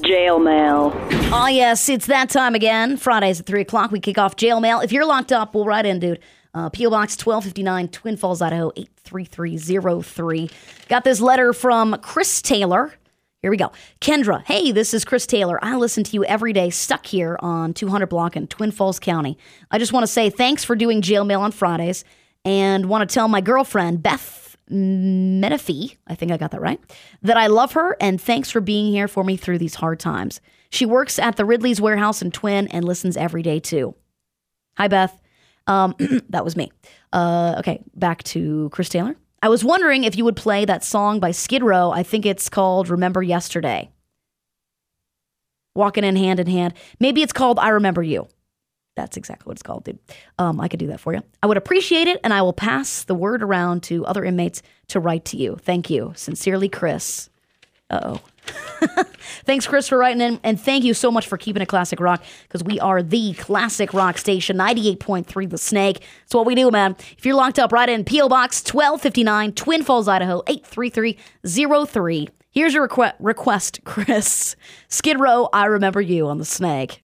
jail mail. Oh, yes, it's that time again. Fridays at 3 o'clock, we kick off jail mail. If you're locked up, we'll write in, dude. P.O. Box 1259, Twin Falls, Idaho, 83303. Got this letter from Chris Taylor. Here we go. Kendra, hey, this is Chris Taylor. I listen to you every day, stuck here on 200 block in Twin Falls County. I just want to say thanks for doing jail mail on Fridays and want to tell my girlfriend, Beth Menifee, I think I got that right, that I love her and thanks for being here for me through these hard times. She works at the Ridley's Warehouse in Twin and listens every day too. Hi, Beth. That was me. Okay, back to Chris Taylor. I was wondering if you would play that song by Skid Row. I think it's called Remember Yesterday. Walking in hand. Maybe it's called I Remember You. That's exactly what it's called, dude. I could do that for you. I would appreciate it, and I will pass the word around to other inmates to write to you. Thank you. Sincerely, Chris. Uh-oh. Thanks, Chris, for writing in, and thank you so much for keeping it classic rock, because we are the classic rock station, 98.3 The Snake. That's what we do, man. If you're locked up, write in P.O. Box 1259, Twin Falls, Idaho, 83303. Here's your request, Chris. Skid Row, I Remember You on The Snake.